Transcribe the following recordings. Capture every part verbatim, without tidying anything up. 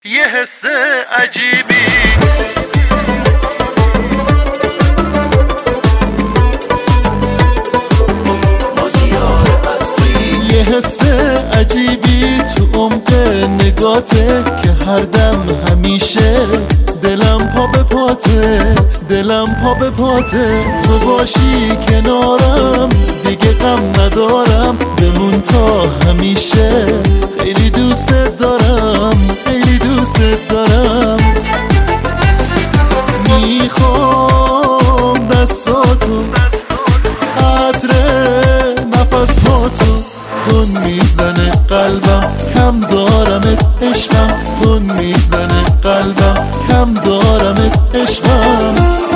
یه حس عجیبی یه حس عجیبی تو عمق نگاته که هر دم همیشه دلم پا به پاته دلم پا به پاته تو باشی کنارم دیگه غم ندارم بمون تا همیشه خیلی دوست دارم خیلی دوست دارم میخوام دستاتو عطر نفساتو تون میزنه قلبم کم دارمت عشقم تون میزنه قلبم کم دارمت عشقم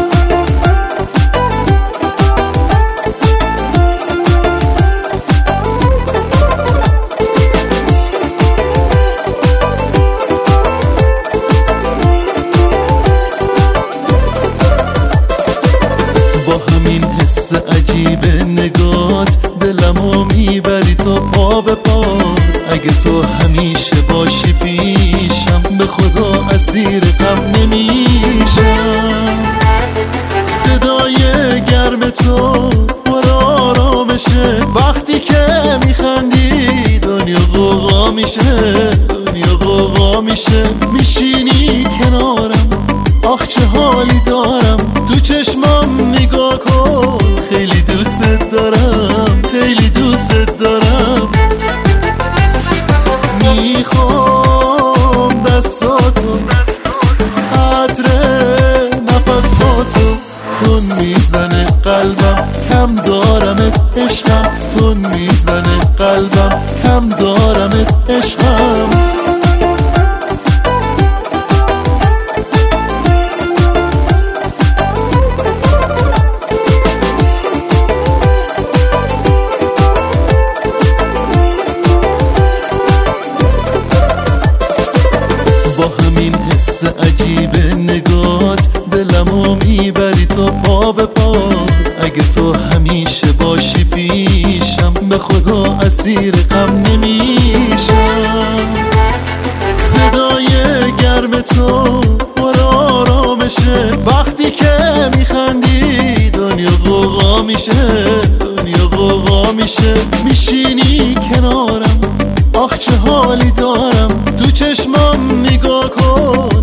با همین حس عجیب نگات دلمو میبری تو پا به پا اگه تو همیشه باشی پیشم به خدا اسیر غم نمیشم صدای گرم تو پر آرامشه وقتی که میخندی دنیا غوغا میشه دنیا غوغا میشه میشینی کنارم آخ چه حالی دارم تو چشمام نگاه کن خیلی دوست دارم خیلی دوست دارم میخوام دستاتو عطر نفساتو تون میزنه قلبم کم دارمت عشقم تون میزنه قلبم کم دارمت عشقم با همین حس عجیب نگات دلمو میبری تو پا به پا اگه تو همیشه باشی پیشم به خدا اسیر غم نمیشم صدای گرم تو پر آرامشه وقتی که میخندی دنیا غوغا میشه دنیا غوغا میشه میشینی کنارم آخ چه حالی دارم تو چشمام نگاه کن